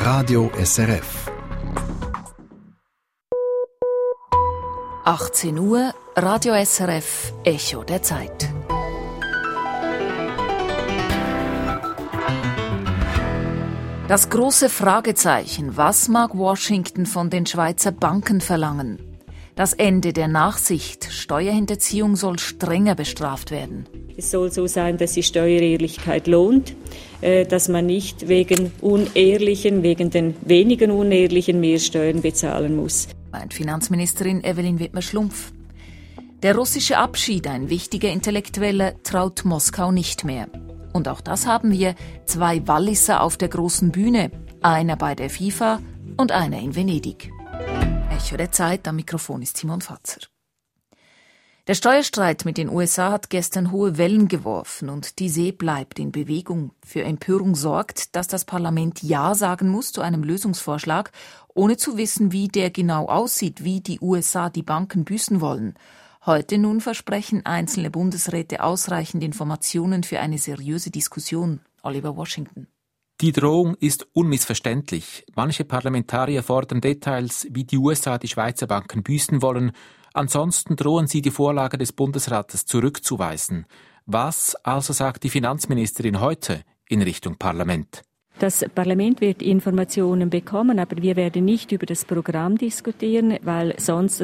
Radio SRF. 18 Uhr, Radio SRF, Echo der Zeit. Das große Fragezeichen: Was mag Washington von den Schweizer Banken verlangen? Das Ende der Nachsicht: Steuerhinterziehung soll strenger bestraft werden. Es soll so sein, dass die Steuerehrlichkeit lohnt, dass man nicht wegen den wenigen Unehrlichen mehr Steuern bezahlen muss. Meint Finanzministerin Evelyn Wittmer-Schlumpf. Der russische Abschied, ein wichtiger Intellektueller, traut Moskau nicht mehr. Und auch das haben wir: 2 Walliser auf der großen Bühne, einer bei der FIFA und einer in Venedig. Echo der Zeit, am Mikrofon ist Simon Fatzer. Der Steuerstreit mit den USA hat gestern hohe Wellen geworfen und die See bleibt in Bewegung. Für Empörung sorgt, dass das Parlament Ja sagen muss zu einem Lösungsvorschlag, ohne zu wissen, wie der genau aussieht, wie die USA die Banken büßen wollen. Heute nun versprechen einzelne Bundesräte ausreichend Informationen für eine seriöse Diskussion. Oliver Washington. Die Drohung ist unmissverständlich. Manche Parlamentarier fordern Details, wie die USA die Schweizer Banken büßen wollen. Ansonsten drohen sie, die Vorlage des Bundesrates zurückzuweisen. Was also sagt die Finanzministerin heute in Richtung Parlament? Das Parlament wird Informationen bekommen, aber wir werden nicht über das Programm diskutieren, weil sonst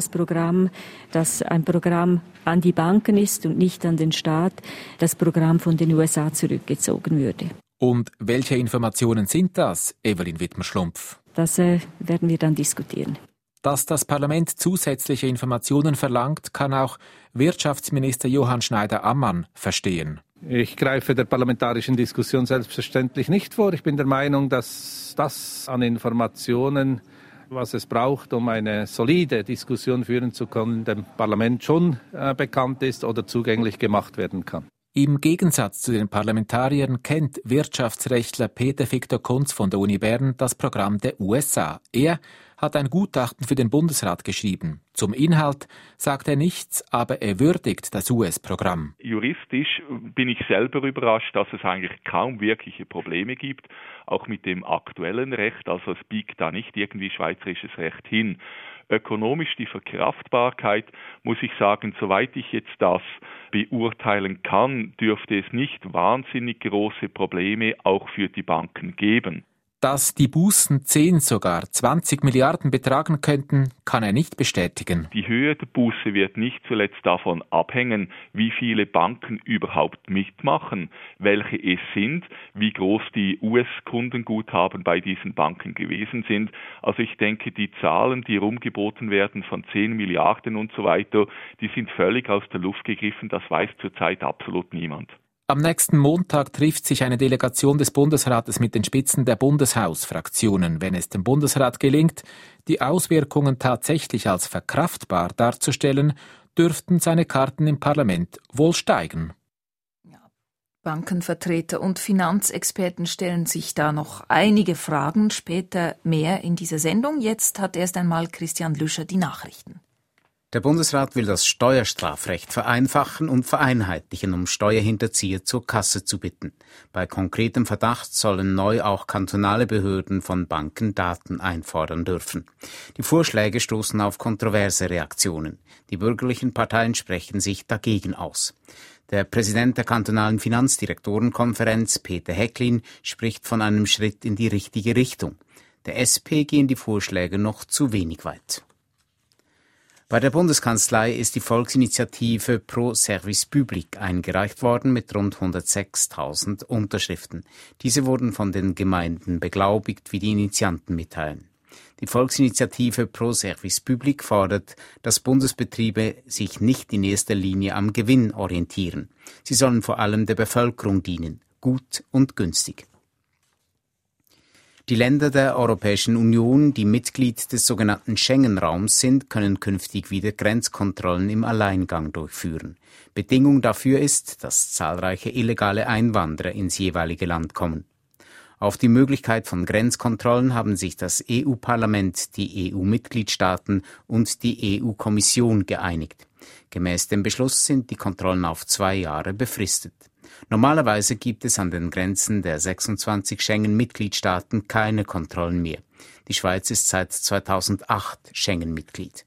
das ein Programm an die Banken ist und nicht an den Staat, das Programm von den USA zurückgezogen würde. Und welche Informationen sind das, Evelyn Wittmer-Schlumpf? Das werden wir dann diskutieren. Dass das Parlament zusätzliche Informationen verlangt, kann auch Wirtschaftsminister Johann Schneider-Ammann verstehen. Ich greife der parlamentarischen Diskussion selbstverständlich nicht vor. Ich bin der Meinung, dass das an Informationen, was es braucht, um eine solide Diskussion führen zu können, dem Parlament schon bekannt ist oder zugänglich gemacht werden kann. Im Gegensatz zu den Parlamentariern kennt Wirtschaftsrechtler Peter Victor Kunz von der Uni Bern das Programm der USA. Er hat ein Gutachten für den Bundesrat geschrieben. Zum Inhalt sagt er nichts, aber er würdigt das US-Programm. Juristisch bin ich selber überrascht, dass es eigentlich kaum wirkliche Probleme gibt, auch mit dem aktuellen Recht. Also es biegt da nicht irgendwie schweizerisches Recht hin. Ökonomisch die Verkraftbarkeit, muss ich sagen, soweit ich jetzt das beurteilen kann, dürfte es nicht wahnsinnig große Probleme auch für die Banken geben. Dass die Bußen 10, sogar 20 Milliarden betragen könnten, kann er nicht bestätigen. Die Höhe der Buße wird nicht zuletzt davon abhängen, wie viele Banken überhaupt mitmachen, welche es sind, wie groß die US-Kundenguthaben bei diesen Banken gewesen sind. Also ich denke, die Zahlen, die rumgeboten werden von 10 Milliarden und so weiter, die sind völlig aus der Luft gegriffen. Das weiß zurzeit absolut niemand. Am nächsten Montag trifft sich eine Delegation des Bundesrates mit den Spitzen der Bundeshausfraktionen. Wenn es dem Bundesrat gelingt, die Auswirkungen tatsächlich als verkraftbar darzustellen, dürften seine Karten im Parlament wohl steigen. Ja, Bankenvertreter und Finanzexperten stellen sich da noch einige Fragen, später mehr in dieser Sendung. Jetzt hat erst einmal Christian Lüscher die Nachrichten. Der Bundesrat will das Steuerstrafrecht vereinfachen und vereinheitlichen, um Steuerhinterzieher zur Kasse zu bitten. Bei konkretem Verdacht sollen neu auch kantonale Behörden von Banken Daten einfordern dürfen. Die Vorschläge stoßen auf kontroverse Reaktionen. Die bürgerlichen Parteien sprechen sich dagegen aus. Der Präsident der kantonalen Finanzdirektorenkonferenz, Peter Häcklin, spricht von einem Schritt in die richtige Richtung. Der SP gehen die Vorschläge noch zu wenig weit. Bei der Bundeskanzlei ist die Volksinitiative Pro Service Public eingereicht worden mit rund 106.000 Unterschriften. Diese wurden von den Gemeinden beglaubigt, wie die Initianten mitteilen. Die Volksinitiative Pro Service Public fordert, dass Bundesbetriebe sich nicht in erster Linie am Gewinn orientieren. Sie sollen vor allem der Bevölkerung dienen, gut und günstig. Die Länder der Europäischen Union, die Mitglied des sogenannten Schengen-Raums sind, können künftig wieder Grenzkontrollen im Alleingang durchführen. Bedingung dafür ist, dass zahlreiche illegale Einwanderer ins jeweilige Land kommen. Auf die Möglichkeit von Grenzkontrollen haben sich das EU-Parlament, die EU-Mitgliedstaaten und die EU-Kommission geeinigt. Gemäß dem Beschluss sind die Kontrollen auf 2 Jahre befristet. Normalerweise gibt es an den Grenzen der 26 Schengen-Mitgliedstaaten keine Kontrollen mehr. Die Schweiz ist seit 2008 Schengen-Mitglied.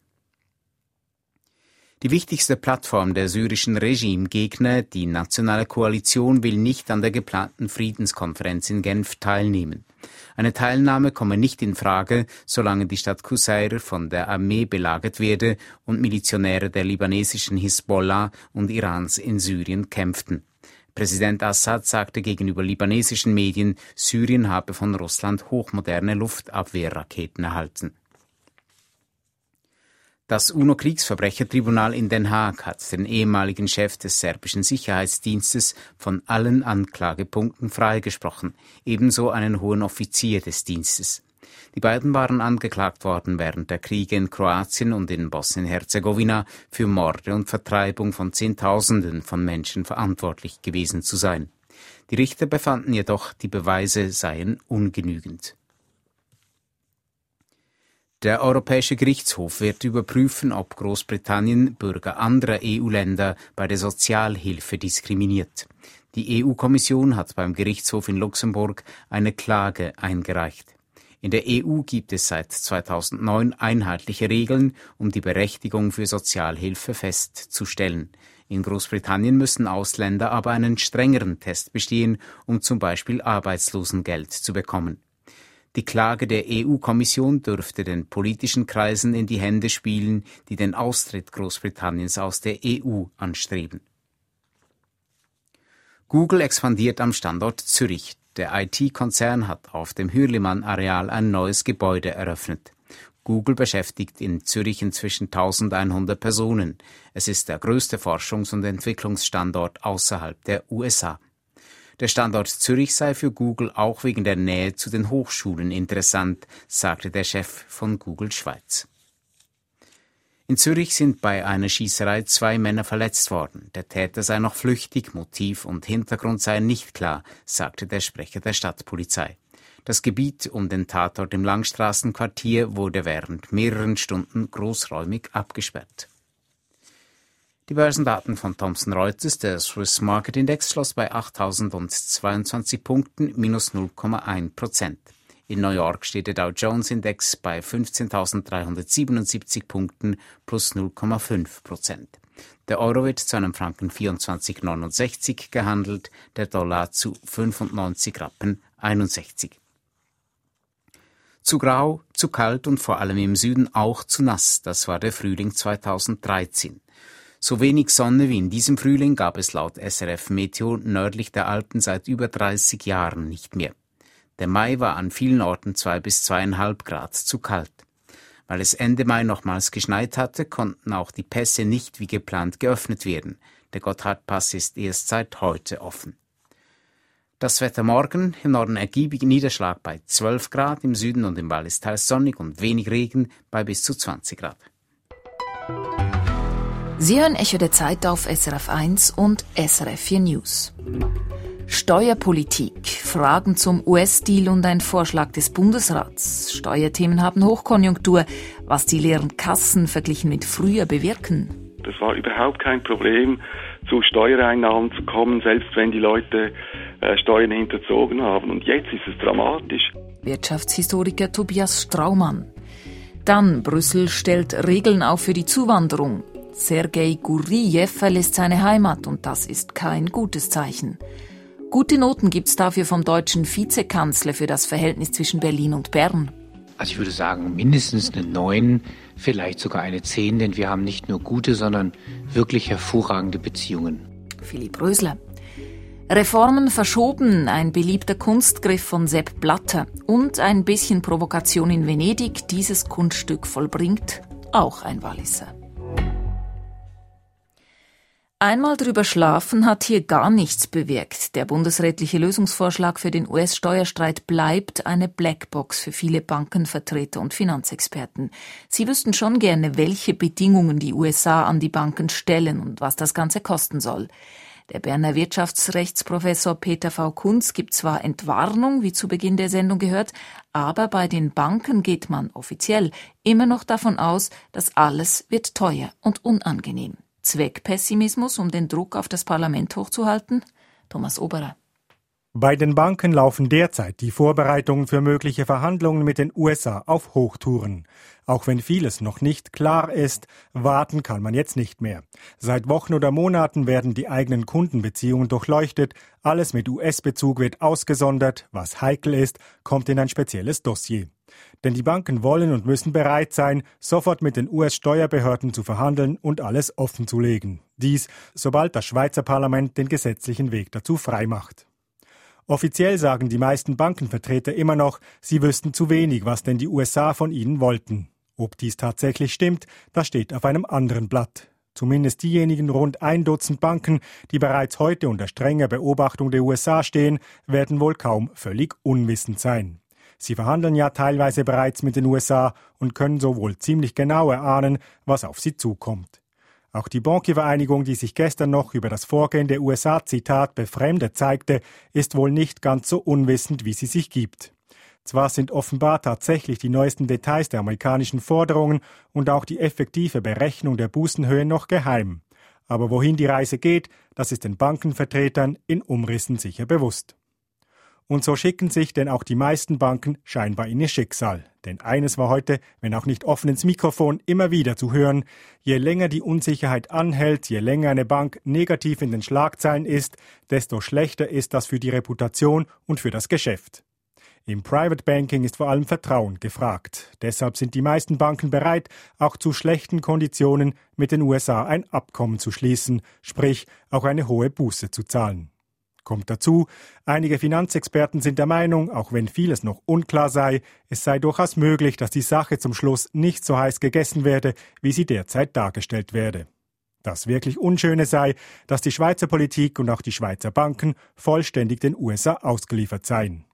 Die wichtigste Plattform der syrischen Regimegegner, die Nationale Koalition, will nicht an der geplanten Friedenskonferenz in Genf teilnehmen. Eine Teilnahme komme nicht in Frage, solange die Stadt Qusair von der Armee belagert werde und Milizionäre der libanesischen Hisbollah und Irans in Syrien kämpften. Präsident Assad sagte gegenüber libanesischen Medien, Syrien habe von Russland hochmoderne Luftabwehrraketen erhalten. Das UNO-Kriegsverbrechertribunal in Den Haag hat den ehemaligen Chef des serbischen Sicherheitsdienstes von allen Anklagepunkten freigesprochen, ebenso einen hohen Offizier des Dienstes. Die beiden waren angeklagt worden, während der Kriege in Kroatien und in Bosnien-Herzegowina für Morde und Vertreibung von Zehntausenden von Menschen verantwortlich gewesen zu sein. Die Richter befanden jedoch, die Beweise seien ungenügend. Der Europäische Gerichtshof wird überprüfen, ob Großbritannien Bürger anderer EU-Länder bei der Sozialhilfe diskriminiert. Die EU-Kommission hat beim Gerichtshof in Luxemburg eine Klage eingereicht. In der EU gibt es seit 2009 einheitliche Regeln, um die Berechtigung für Sozialhilfe festzustellen. In Großbritannien müssen Ausländer aber einen strengeren Test bestehen, um zum Beispiel Arbeitslosengeld zu bekommen. Die Klage der EU-Kommission dürfte den politischen Kreisen in die Hände spielen, die den Austritt Großbritanniens aus der EU anstreben. Google expandiert am Standort Zürich. Der IT-Konzern hat auf dem Hürlimann-Areal ein neues Gebäude eröffnet. Google beschäftigt in Zürich inzwischen 1100 Personen. Es ist der größte Forschungs- und Entwicklungsstandort außerhalb der USA. Der Standort Zürich sei für Google auch wegen der Nähe zu den Hochschulen interessant, sagte der Chef von Google Schweiz. In Zürich sind bei einer Schießerei 2 Männer verletzt worden. Der Täter sei noch flüchtig, Motiv und Hintergrund seien nicht klar, sagte der Sprecher der Stadtpolizei. Das Gebiet um den Tatort im Langstraßenquartier wurde während mehreren Stunden großräumig abgesperrt. Die Börsendaten von Thomson Reuters, der Swiss Market Index, schloss bei 8.022 Punkten, minus 0,1%. In New York steht der Dow Jones Index bei 15.377 Punkten, plus 0,5%. Der Euro wird zu einem Franken 24,69 gehandelt, der Dollar zu 95,61 Rappen. Zu grau, zu kalt und vor allem im Süden auch zu nass, das war der Frühling 2013. So wenig Sonne wie in diesem Frühling gab es laut SRF Meteo nördlich der Alpen seit über 30 Jahren nicht mehr. Der Mai war an vielen Orten 2 bis 2,5 Grad zu kalt. Weil es Ende Mai nochmals geschneit hatte, konnten auch die Pässe nicht wie geplant geöffnet werden. Der Gotthardpass ist erst seit heute offen. Das Wetter morgen: im Norden ergiebig, Niederschlag bei 12 Grad, im Süden und im Wallis teils sonnig und wenig Regen bei bis zu 20 Grad. Sie hören Echo der Zeit auf SRF 1 und SRF 4 News. Steuerpolitik, Fragen zum US-Deal und ein Vorschlag des Bundesrats. Steuerthemen haben Hochkonjunktur, was die leeren Kassen verglichen mit früher bewirken. Das war überhaupt kein Problem, zu Steuereinnahmen zu kommen, selbst wenn die Leute Steuern hinterzogen haben. Und jetzt ist es dramatisch. Wirtschaftshistoriker Tobias Straumann. Dann, Brüssel stellt Regeln auf für die Zuwanderung. Sergei Guriev verlässt seine Heimat und das ist kein gutes Zeichen. Gute Noten gibt's dafür vom deutschen Vizekanzler für das Verhältnis zwischen Berlin und Bern. Also ich würde sagen, mindestens eine 9, vielleicht sogar eine 10, denn wir haben nicht nur gute, sondern wirklich hervorragende Beziehungen. Philipp Rösler. Reformen verschoben, ein beliebter Kunstgriff von Sepp Blatter und ein bisschen Provokation in Venedig, dieses Kunststück vollbringt auch ein Walliser. Einmal drüber schlafen hat hier gar nichts bewirkt. Der bundesrätliche Lösungsvorschlag für den US-Steuerstreit bleibt eine Blackbox für viele Bankenvertreter und Finanzexperten. Sie wüssten schon gerne, welche Bedingungen die USA an die Banken stellen und was das Ganze kosten soll. Der Berner Wirtschaftsrechtsprofessor Peter V. Kunz gibt zwar Entwarnung, wie zu Beginn der Sendung gehört, aber bei den Banken geht man offiziell immer noch davon aus, dass alles wird teuer und unangenehm. Zweckpessimismus, um den Druck auf das Parlament hochzuhalten? Thomas Oberer. Bei den Banken laufen derzeit die Vorbereitungen für mögliche Verhandlungen mit den USA auf Hochtouren. Auch wenn vieles noch nicht klar ist, warten kann man jetzt nicht mehr. Seit Wochen oder Monaten werden die eigenen Kundenbeziehungen durchleuchtet, alles mit US-Bezug wird ausgesondert, was heikel ist, kommt in ein spezielles Dossier. Denn die Banken wollen und müssen bereit sein, sofort mit den US-Steuerbehörden zu verhandeln und alles offenzulegen. Dies, sobald das Schweizer Parlament den gesetzlichen Weg dazu freimacht. Offiziell sagen die meisten Bankenvertreter immer noch, sie wüssten zu wenig, was denn die USA von ihnen wollten. Ob dies tatsächlich stimmt, das steht auf einem anderen Blatt. Zumindest diejenigen rund 1 Dutzend Banken, die bereits heute unter strenger Beobachtung der USA stehen, werden wohl kaum völlig unwissend sein. Sie verhandeln ja teilweise bereits mit den USA und können so wohl ziemlich genau erahnen, was auf sie zukommt. Auch die Bankiervereinigung, die sich gestern noch über das Vorgehen der USA, Zitat, befremdet zeigte, ist wohl nicht ganz so unwissend, wie sie sich gibt. Zwar sind offenbar tatsächlich die neuesten Details der amerikanischen Forderungen und auch die effektive Berechnung der Bußenhöhe noch geheim. Aber wohin die Reise geht, das ist den Bankenvertretern in Umrissen sicher bewusst. Und so schicken sich denn auch die meisten Banken scheinbar in ihr Schicksal. Denn eines war heute, wenn auch nicht offen ins Mikrofon, immer wieder zu hören: Je länger die Unsicherheit anhält, je länger eine Bank negativ in den Schlagzeilen ist, desto schlechter ist das für die Reputation und für das Geschäft. Im Private Banking ist vor allem Vertrauen gefragt. Deshalb sind die meisten Banken bereit, auch zu schlechten Konditionen mit den USA ein Abkommen zu schließen, sprich auch eine hohe Buße zu zahlen. Kommt dazu, einige Finanzexperten sind der Meinung, auch wenn vieles noch unklar sei, es sei durchaus möglich, dass die Sache zum Schluss nicht so heiß gegessen werde, wie sie derzeit dargestellt werde. Das wirklich Unschöne sei, dass die Schweizer Politik und auch die Schweizer Banken vollständig den USA ausgeliefert seien.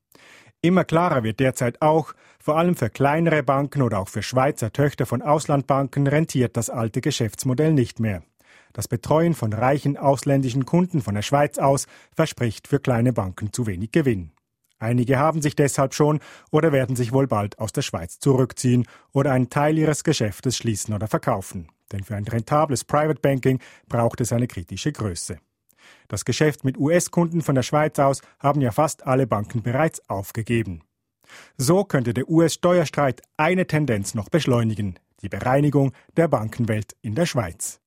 Immer klarer wird derzeit auch, vor allem für kleinere Banken oder auch für Schweizer Töchter von Auslandbanken rentiert das alte Geschäftsmodell nicht mehr. Das Betreuen von reichen ausländischen Kunden von der Schweiz aus verspricht für kleine Banken zu wenig Gewinn. Einige haben sich deshalb schon oder werden sich wohl bald aus der Schweiz zurückziehen oder einen Teil ihres Geschäftes schließen oder verkaufen. Denn für ein rentables Private Banking braucht es eine kritische Größe. Das Geschäft mit US-Kunden von der Schweiz aus haben ja fast alle Banken bereits aufgegeben. So könnte der US-Steuerstreit eine Tendenz noch beschleunigen: die Bereinigung der Bankenwelt in der Schweiz.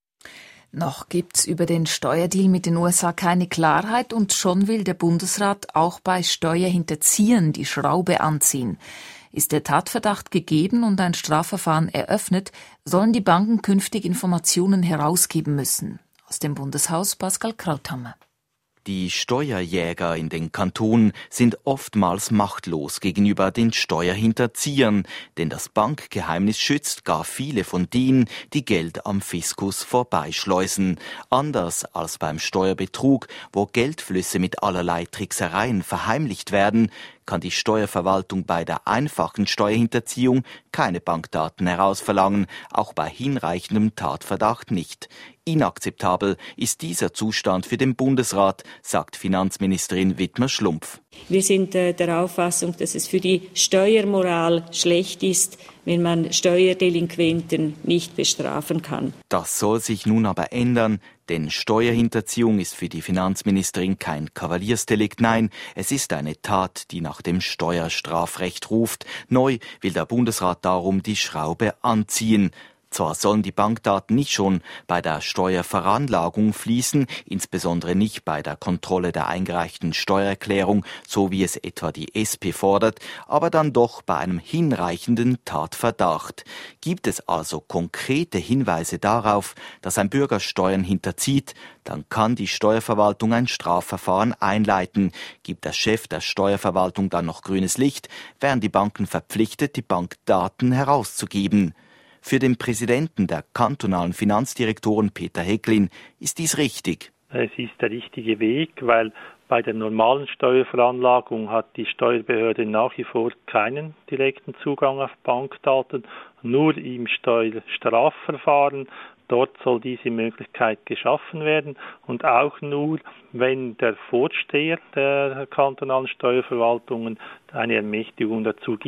Noch gibt's über den Steuerdeal mit den USA keine Klarheit und schon will der Bundesrat auch bei Steuerhinterziehern die Schraube anziehen. Ist der Tatverdacht gegeben und ein Strafverfahren eröffnet, sollen die Banken künftig Informationen herausgeben müssen. Aus dem Bundeshaus Pascal Krauthammer. Die Steuerjäger in den Kantonen sind oftmals machtlos gegenüber den Steuerhinterziehern, denn das Bankgeheimnis schützt gar viele von denen, die Geld am Fiskus vorbeischleusen. Anders als beim Steuerbetrug, wo Geldflüsse mit allerlei Tricksereien verheimlicht werden, kann die Steuerverwaltung bei der einfachen Steuerhinterziehung keine Bankdaten herausverlangen, auch bei hinreichendem Tatverdacht nicht. Inakzeptabel ist dieser Zustand für den Bundesrat, sagt Finanzministerin Widmer-Schlumpf. Wir sind der Auffassung, dass es für die Steuermoral schlecht ist, wenn man Steuerdelinquenten nicht bestrafen kann. Das soll sich nun aber ändern, denn Steuerhinterziehung ist für die Finanzministerin kein Kavaliersdelikt. Nein, es ist eine Tat, die nach dem Steuerstrafrecht ruft. Neu will der Bundesrat darum die Schraube anziehen. Zwar sollen die Bankdaten nicht schon bei der Steuerveranlagung fließen, insbesondere nicht bei der Kontrolle der eingereichten Steuererklärung, so wie es etwa die SP fordert, aber dann doch bei einem hinreichenden Tatverdacht. Gibt es also konkrete Hinweise darauf, dass ein Bürger Steuern hinterzieht, dann kann die Steuerverwaltung ein Strafverfahren einleiten. Gibt der Chef der Steuerverwaltung dann noch grünes Licht, wären die Banken verpflichtet, die Bankdaten herauszugeben. Für den Präsidenten der kantonalen Finanzdirektoren Peter Hecklin ist dies richtig. Es ist der richtige Weg, weil bei der normalen Steuerveranlagung hat die Steuerbehörde nach wie vor keinen direkten Zugang auf Bankdaten, nur im Steuerstrafverfahren. Dort soll diese Möglichkeit geschaffen werden und auch nur, wenn der Vorsteher der kantonalen Steuerverwaltungen eine Ermächtigung dazu gibt.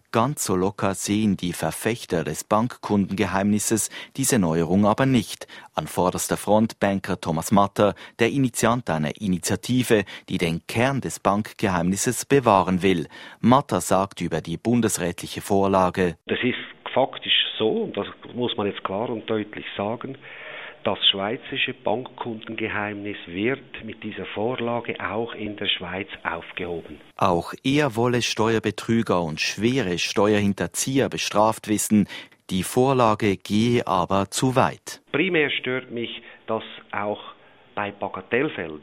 Ganz so locker sehen die Verfechter des Bankkundengeheimnisses diese Neuerung aber nicht. An vorderster Front Banker Thomas Matter, der Initiant einer Initiative, die den Kern des Bankgeheimnisses bewahren will. Matter sagt über die bundesrätliche Vorlage: Das ist faktisch so, und das muss man jetzt klar und deutlich sagen, das schweizerische Bankkundengeheimnis wird mit dieser Vorlage auch in der Schweiz aufgehoben. Auch er wolle Steuerbetrüger und schwere Steuerhinterzieher bestraft wissen. Die Vorlage gehe aber zu weit. Primär stört mich, dass auch bei Bagatellfällen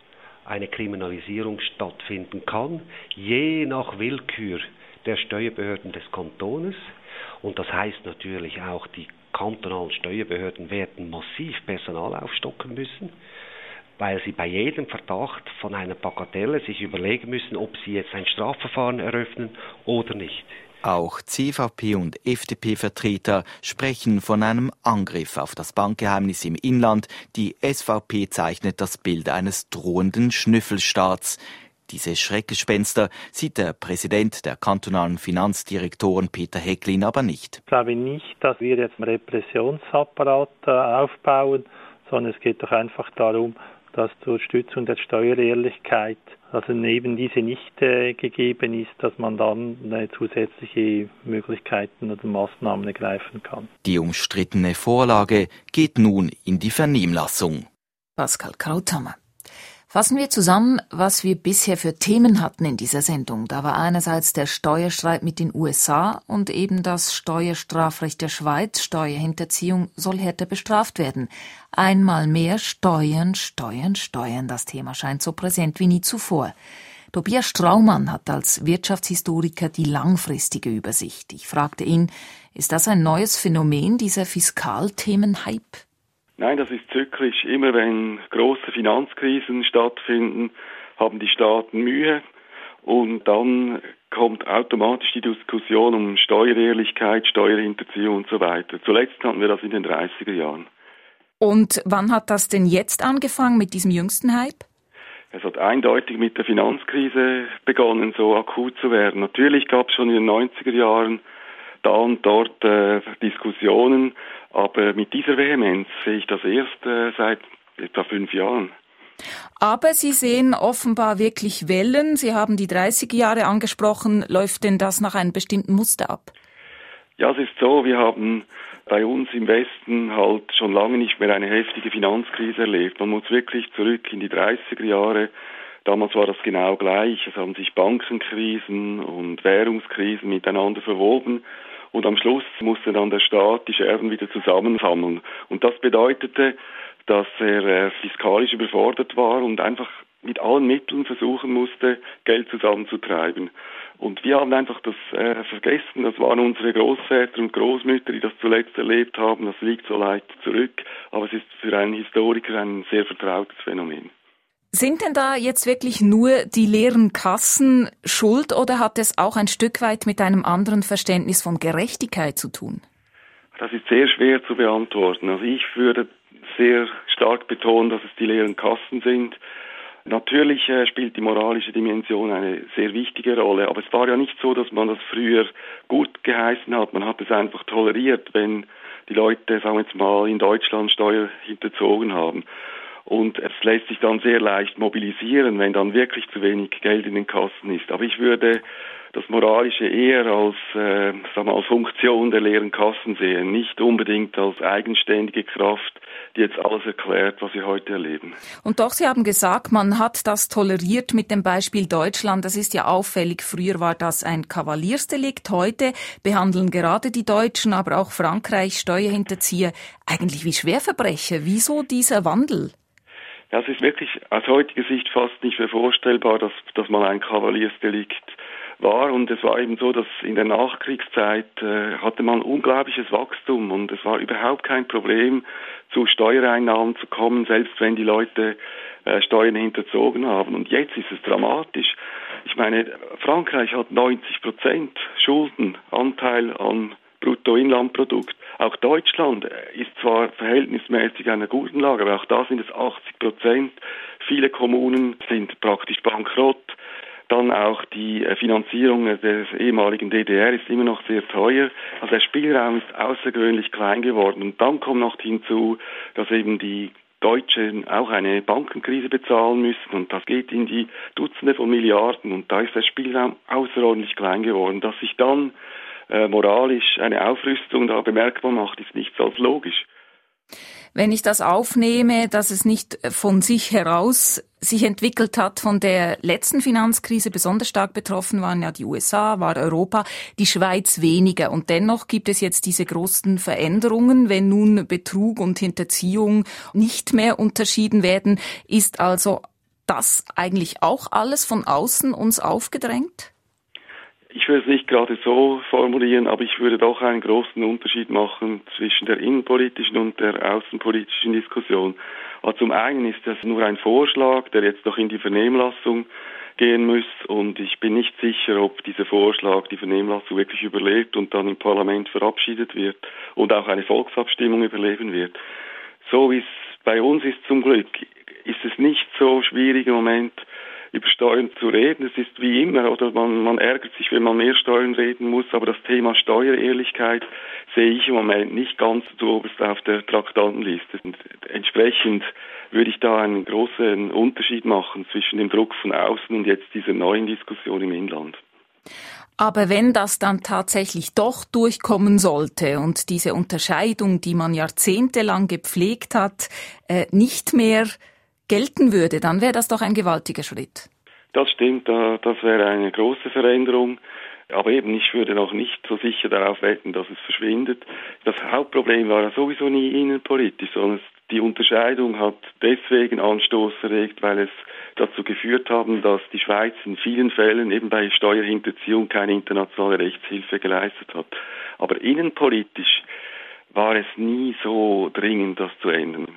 eine Kriminalisierung stattfinden kann, je nach Willkür der Steuerbehörden des Kantones. Und das heißt natürlich auch, die kantonalen Steuerbehörden werden massiv Personal aufstocken müssen, weil sie bei jedem Verdacht von einer Bagatelle sich überlegen müssen, ob sie jetzt ein Strafverfahren eröffnen oder nicht. Auch CVP- und FDP-Vertreter sprechen von einem Angriff auf das Bankgeheimnis im Inland. Die SVP zeichnet das Bild eines drohenden Schnüffelstaats. Diese Schreckgespenster sieht der Präsident der kantonalen Finanzdirektoren Peter Häcklin aber nicht. Ich glaube nicht, dass wir jetzt einen Repressionsapparat aufbauen, sondern es geht doch einfach darum, dass zur Stützung der Steuerehrlichkeit, also neben diese nicht gegeben ist, dass man dann zusätzliche Möglichkeiten oder Maßnahmen ergreifen kann. Die umstrittene Vorlage geht nun in die Vernehmlassung. Pascal Krauthammer. Fassen wir zusammen, was wir bisher für Themen hatten in dieser Sendung. Da war einerseits der Steuerstreit mit den USA und eben das Steuerstrafrecht der Schweiz. Steuerhinterziehung soll härter bestraft werden. Einmal mehr Steuern, Steuern, Steuern. Das Thema scheint so präsent wie nie zuvor. Tobias Straumann hat als Wirtschaftshistoriker die langfristige Übersicht. Ich fragte ihn, ist das ein neues Phänomen, dieser Fiskalthemen-Hype? Nein, das ist zyklisch. Immer wenn große Finanzkrisen stattfinden, haben die Staaten Mühe und dann kommt automatisch die Diskussion um Steuerehrlichkeit, Steuerhinterziehung und so weiter. Zuletzt hatten wir das in den 30er Jahren. Und wann hat das denn jetzt angefangen mit diesem jüngsten Hype? Es hat eindeutig mit der Finanzkrise begonnen, so akut zu werden. Natürlich gab es schon in den 90er Jahren da und dort Diskussionen, aber mit dieser Vehemenz sehe ich das erst seit etwa 5 Jahren. Aber Sie sehen offenbar wirklich Wellen. Sie haben die 30er Jahre angesprochen. Läuft denn das nach einem bestimmten Muster ab? Ja, es ist so, wir haben bei uns im Westen halt schon lange nicht mehr eine heftige Finanzkrise erlebt. Man muss wirklich zurück in die 30er Jahre. Damals war das genau gleich. Es haben sich Bankenkrisen und Währungskrisen miteinander verwoben. Und am Schluss musste dann der Staat die Scherben wieder zusammensammeln. Und das bedeutete, dass er fiskalisch überfordert war und einfach mit allen Mitteln versuchen musste, Geld zusammenzutreiben. Und wir haben einfach das vergessen. Das waren unsere Großväter und Großmütter, die das zuletzt erlebt haben. Das liegt so weit zurück. Aber es ist für einen Historiker ein sehr vertrautes Phänomen. Sind denn da jetzt wirklich nur die leeren Kassen schuld oder hat es auch ein Stück weit mit einem anderen Verständnis von Gerechtigkeit zu tun? Das ist sehr schwer zu beantworten. Also ich würde sehr stark betonen, dass es die leeren Kassen sind. Natürlich spielt die moralische Dimension eine sehr wichtige Rolle, aber es war ja nicht so, dass man das früher gut geheißen hat. Man hat es einfach toleriert, wenn die Leute, sagen wir jetzt mal, in Deutschland Steuer hinterzogen haben. Und es lässt sich dann sehr leicht mobilisieren, wenn dann wirklich zu wenig Geld in den Kassen ist. Aber ich würde das Moralische eher als Funktion der leeren Kassen sehen, nicht unbedingt als eigenständige Kraft, die jetzt alles erklärt, was wir heute erleben. Und doch, Sie haben gesagt, man hat das toleriert mit dem Beispiel Deutschland. Das ist ja auffällig. Früher war das ein Kavaliersdelikt. Heute behandeln gerade die Deutschen, aber auch Frankreich Steuerhinterzieher eigentlich wie Schwerverbrecher. Wieso dieser Wandel? Ja, es ist wirklich aus heutiger Sicht fast nicht mehr vorstellbar, dass man ein Kavaliersdelikt war. Und es war eben so, dass in der Nachkriegszeit hatte man unglaubliches Wachstum und es war überhaupt kein Problem, zu Steuereinnahmen zu kommen, selbst wenn die Leute Steuern hinterzogen haben. Und jetzt ist es dramatisch. Ich meine, Frankreich hat 90% Schuldenanteil an Bruttoinlandprodukt. Auch Deutschland ist zwar verhältnismäßig in einer guten Lage, aber auch da sind es 80%. Viele Kommunen sind praktisch bankrott. Dann auch die Finanzierung des ehemaligen DDR ist immer noch sehr teuer. Also der Spielraum ist außergewöhnlich klein geworden. Und dann kommt noch hinzu, dass eben die Deutschen auch eine Bankenkrise bezahlen müssen. Und das geht in die Dutzende von Milliarden. Und da ist der Spielraum außerordentlich klein geworden. Dass sich dann moralisch eine Aufrüstung da bemerkbar macht, ist nichts als logisch. Wenn ich das aufnehme, dass es nicht von sich heraus sich entwickelt hat von der letzten Finanzkrise, besonders stark betroffen waren ja die USA, war Europa, die Schweiz weniger. Und dennoch gibt es jetzt diese großen Veränderungen, wenn nun Betrug und Hinterziehung nicht mehr unterschieden werden. Ist also das eigentlich auch alles von außen uns aufgedrängt? Ich würde es nicht gerade so formulieren, aber ich würde doch einen großen Unterschied machen zwischen der innenpolitischen und der außenpolitischen Diskussion. Also zum einen ist das nur ein Vorschlag, der jetzt noch in die Vernehmlassung gehen muss, und ich bin nicht sicher, ob dieser Vorschlag die Vernehmlassung wirklich überlebt und dann im Parlament verabschiedet wird und auch eine Volksabstimmung überleben wird. So wie es bei uns ist zum Glück, ist es nicht so schwierig im Moment, über Steuern zu reden. Es ist wie immer, oder man ärgert sich, wenn man mehr Steuern reden muss, aber das Thema Steuerehrlichkeit sehe ich im Moment nicht ganz zuoberst auf der Traktandenliste. Und entsprechend würde ich da einen großen Unterschied machen zwischen dem Druck von außen und jetzt dieser neuen Diskussion im Inland. Aber wenn das dann tatsächlich doch durchkommen sollte und diese Unterscheidung, die man jahrzehntelang gepflegt hat, nicht mehr gelten würde, dann wäre das doch ein gewaltiger Schritt. Das stimmt, das wäre eine große Veränderung. Aber eben, ich würde noch nicht so sicher darauf wetten, dass es verschwindet. Das Hauptproblem war ja sowieso nie innenpolitisch, sondern die Unterscheidung hat deswegen Anstoß erregt, weil es dazu geführt haben, dass die Schweiz in vielen Fällen eben bei Steuerhinterziehung keine internationale Rechtshilfe geleistet hat. Aber innenpolitisch war es nie so dringend, das zu ändern.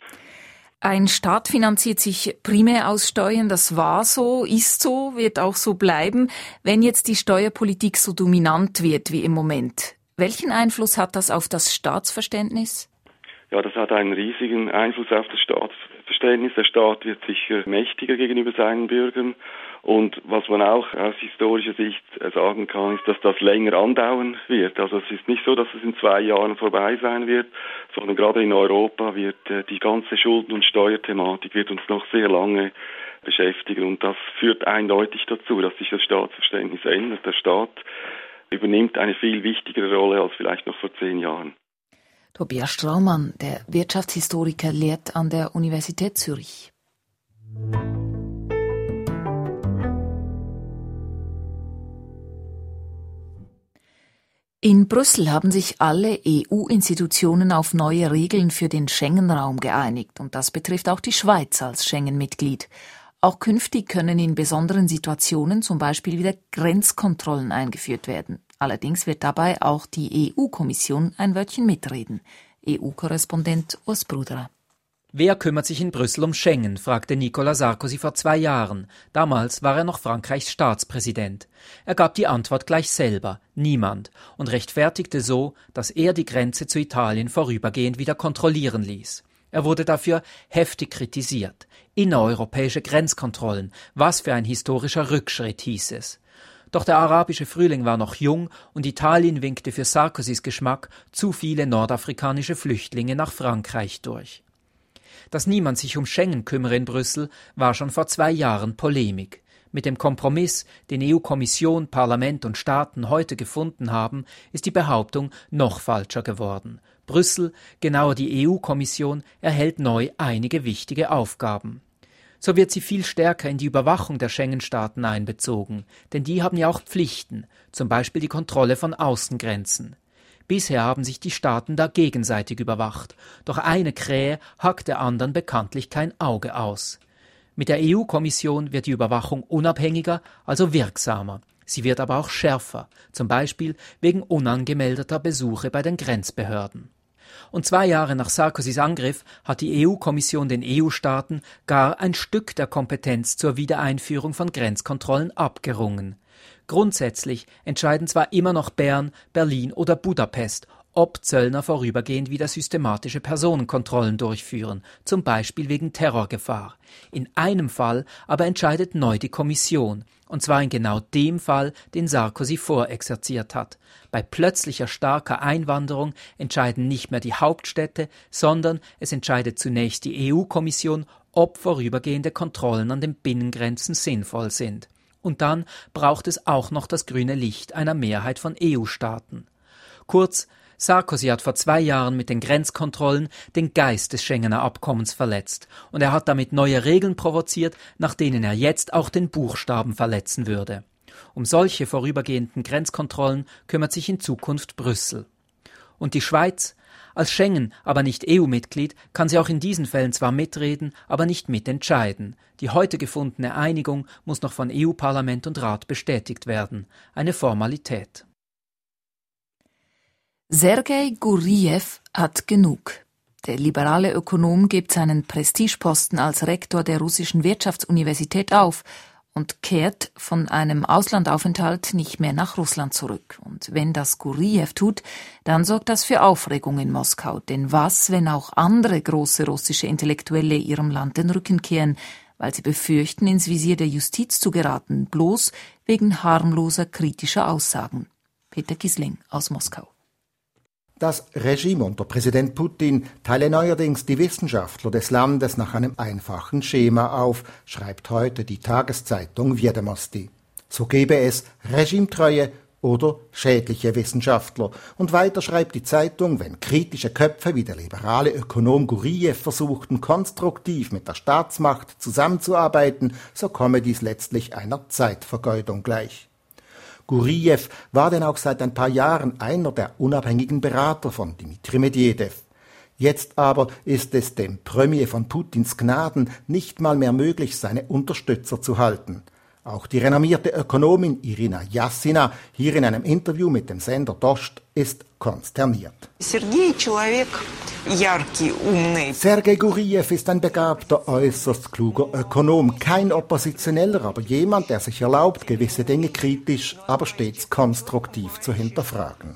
Ein Staat finanziert sich primär aus Steuern, das war so, ist so, wird auch so bleiben. Wenn jetzt die Steuerpolitik so dominant wird wie im Moment, welchen Einfluss hat das auf das Staatsverständnis? Ja, das hat einen riesigen Einfluss auf das Staatsverständnis. Der Staat wird sicher mächtiger gegenüber seinen Bürgern. Und was man auch aus historischer Sicht sagen kann, ist, dass das länger andauern wird. Also es ist nicht so, dass es in 2 Jahren vorbei sein wird, sondern gerade in Europa wird die ganze Schulden- und Steuerthematik wird uns noch sehr lange beschäftigen. Und das führt eindeutig dazu, dass sich das Staatsverständnis ändert. Der Staat übernimmt eine viel wichtigere Rolle als vielleicht noch vor 10 Jahren. Tobias Straumann, der Wirtschaftshistoriker, lehrt an der Universität Zürich. In Brüssel haben sich alle EU-Institutionen auf neue Regeln für den Schengen-Raum geeinigt, und das betrifft auch die Schweiz als Schengen-Mitglied. Auch künftig können in besonderen Situationen zum Beispiel wieder Grenzkontrollen eingeführt werden. Allerdings wird dabei auch die EU-Kommission ein Wörtchen mitreden. EU-Korrespondent Urs Bruderer. Wer kümmert sich in Brüssel um Schengen, fragte Nicolas Sarkozy vor 2 Jahren. Damals war er noch Frankreichs Staatspräsident. Er gab die Antwort gleich selber: niemand, und rechtfertigte so, dass er die Grenze zu Italien vorübergehend wieder kontrollieren ließ. Er wurde dafür heftig kritisiert. Innereuropäische Grenzkontrollen, was für ein historischer Rückschritt, hieß es. Doch der arabische Frühling war noch jung und Italien winkte für Sarkozys Geschmack zu viele nordafrikanische Flüchtlinge nach Frankreich durch. Dass niemand sich um Schengen kümmere in Brüssel, war schon vor 2 Jahren Polemik. Mit dem Kompromiss, den EU-Kommission, Parlament und Staaten heute gefunden haben, ist die Behauptung noch falscher geworden. Brüssel, genauer die EU-Kommission, erhält neu einige wichtige Aufgaben. So wird sie viel stärker in die Überwachung der Schengen-Staaten einbezogen, denn die haben ja auch Pflichten, zum Beispiel die Kontrolle von Außengrenzen. Bisher haben sich die Staaten da gegenseitig überwacht, doch eine Krähe hackt der anderen bekanntlich kein Auge aus. Mit der EU-Kommission wird die Überwachung unabhängiger, also wirksamer. Sie wird aber auch schärfer, zum Beispiel wegen unangemeldeter Besuche bei den Grenzbehörden. Und 2 Jahre nach Sarkozys Angriff hat die EU-Kommission den EU-Staaten gar ein Stück der Kompetenz zur Wiedereinführung von Grenzkontrollen abgerungen. Grundsätzlich entscheiden zwar immer noch Bern, Berlin oder Budapest, ob Zöllner vorübergehend wieder systematische Personenkontrollen durchführen, zum Beispiel wegen Terrorgefahr. In einem Fall aber entscheidet neu die Kommission, und zwar in genau dem Fall, den Sarkozy vorexerziert hat. Bei plötzlicher starker Einwanderung entscheiden nicht mehr die Hauptstädte, sondern es entscheidet zunächst die EU-Kommission, ob vorübergehende Kontrollen an den Binnengrenzen sinnvoll sind. Und dann braucht es auch noch das grüne Licht einer Mehrheit von EU-Staaten. Kurz, Sarkozy hat vor 2 Jahren mit den Grenzkontrollen den Geist des Schengener Abkommens verletzt und er hat damit neue Regeln provoziert, nach denen er jetzt auch den Buchstaben verletzen würde. Um solche vorübergehenden Grenzkontrollen kümmert sich in Zukunft Brüssel. Und die Schweiz? Als Schengen, aber nicht EU-Mitglied, kann sie auch in diesen Fällen zwar mitreden, aber nicht mitentscheiden. Die heute gefundene Einigung muss noch von EU-Parlament und Rat bestätigt werden. Eine Formalität. Sergei Guriev hat genug. Der liberale Ökonom gibt seinen Prestigeposten als Rektor der russischen Wirtschaftsuniversität auf und kehrt von einem Auslandaufenthalt nicht mehr nach Russland zurück. Und wenn das Guriev tut, dann sorgt das für Aufregung in Moskau. Denn was, wenn auch andere große russische Intellektuelle ihrem Land den Rücken kehren, weil sie befürchten, ins Visier der Justiz zu geraten, bloß wegen harmloser kritischer Aussagen. Peter Gisling aus Moskau. Das Regime unter Präsident Putin teile neuerdings die Wissenschaftler des Landes nach einem einfachen Schema auf, schreibt heute die Tageszeitung Vjedomosti. So gebe es regimetreue oder schädliche Wissenschaftler. Und weiter schreibt die Zeitung, wenn kritische Köpfe wie der liberale Ökonom Guriev versuchten, konstruktiv mit der Staatsmacht zusammenzuarbeiten, so komme dies letztlich einer Zeitvergeudung gleich. Guriev war denn auch seit ein paar Jahren einer der unabhängigen Berater von Dmitri Medvedev. Jetzt aber ist es dem Premier von Putins Gnaden nicht mal mehr möglich, seine Unterstützer zu halten. Auch die renommierte Ökonomin Irina Yassina, hier in einem Interview mit dem Sender Dost, ist konsterniert. Sergei Guriev ist ein begabter, äußerst kluger Ökonom, kein Oppositioneller, aber jemand, der sich erlaubt, gewisse Dinge kritisch, aber stets konstruktiv zu hinterfragen.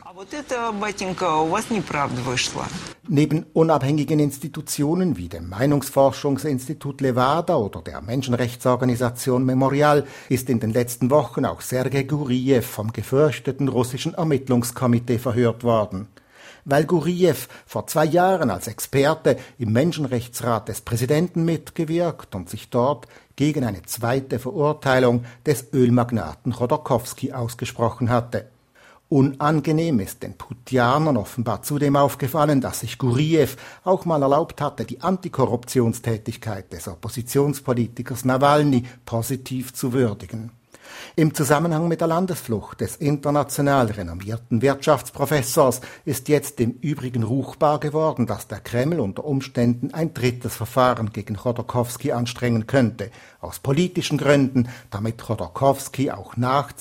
Neben unabhängigen Institutionen wie dem Meinungsforschungsinstitut Levada oder der Menschenrechtsorganisation Memorial ist in den letzten Wochen auch Sergei Guriev vom gefürchteten russischen Ermittlungskomitee verhört worden. Weil Guriev vor 2 Jahren als Experte im Menschenrechtsrat des Präsidenten mitgewirkt und sich dort gegen eine zweite Verurteilung des Ölmagnaten Chodorkowski ausgesprochen hatte. Unangenehm ist den Putianern offenbar zudem aufgefallen, dass sich Guriev auch mal erlaubt hatte, die Antikorruptionstätigkeit des Oppositionspolitikers Nawalny positiv zu würdigen. Im Zusammenhang mit der Landesflucht des international renommierten Wirtschaftsprofessors ist jetzt im Übrigen ruchbar geworden, dass der Kreml unter Umständen ein 3. Verfahren gegen Chodorkowski anstrengen könnte, aus politischen Gründen, damit Chodorkowski auch nach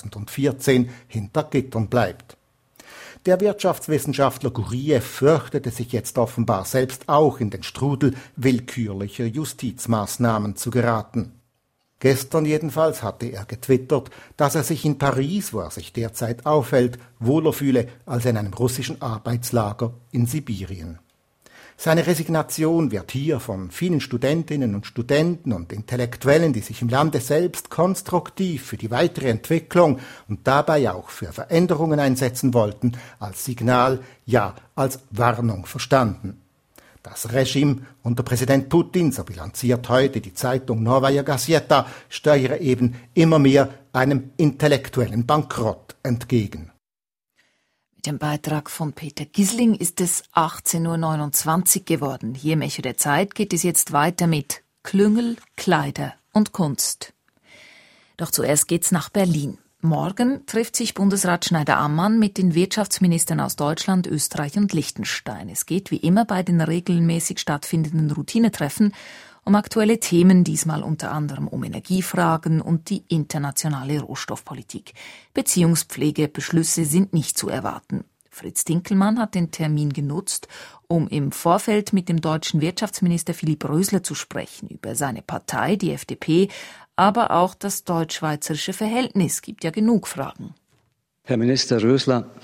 2014 hinter Gittern bleibt. Der Wirtschaftswissenschaftler Guriev fürchtete sich jetzt offenbar selbst auch in den Strudel willkürlicher Justizmaßnahmen zu geraten. Gestern jedenfalls hatte er getwittert, dass er sich in Paris, wo er sich derzeit aufhält, wohler fühle als in einem russischen Arbeitslager in Sibirien. Seine Resignation wird hier von vielen Studentinnen und Studenten und Intellektuellen, die sich im Lande selbst konstruktiv für die weitere Entwicklung und dabei auch für Veränderungen einsetzen wollten, als Signal, ja als Warnung verstanden. Das Regime unter Präsident Putin, so bilanziert heute die Zeitung Novaya Gazeta, steuere eben immer mehr einem intellektuellen Bankrott entgegen. Mit dem Beitrag von Peter Gisling ist es 18.29 Uhr geworden. Hier im Echo der Zeit geht es jetzt weiter mit Klüngel, Kleider und Kunst. Doch zuerst geht's nach Berlin. Morgen trifft sich Bundesrat Schneider-Ammann mit den Wirtschaftsministern aus Deutschland, Österreich und Liechtenstein. Es geht wie immer bei den regelmäßig stattfindenden Routinetreffen um aktuelle Themen, diesmal unter anderem um Energiefragen und die internationale Rohstoffpolitik. Beziehungspflegebeschlüsse sind nicht zu erwarten. Fritz Dinkelmann hat den Termin genutzt, um im Vorfeld mit dem deutschen Wirtschaftsminister Philipp Rösler zu sprechen, über seine Partei, die FDP, aber auch das deutsch-schweizerische Verhältnis. Gibt ja genug Fragen. Herr Minister Rösler,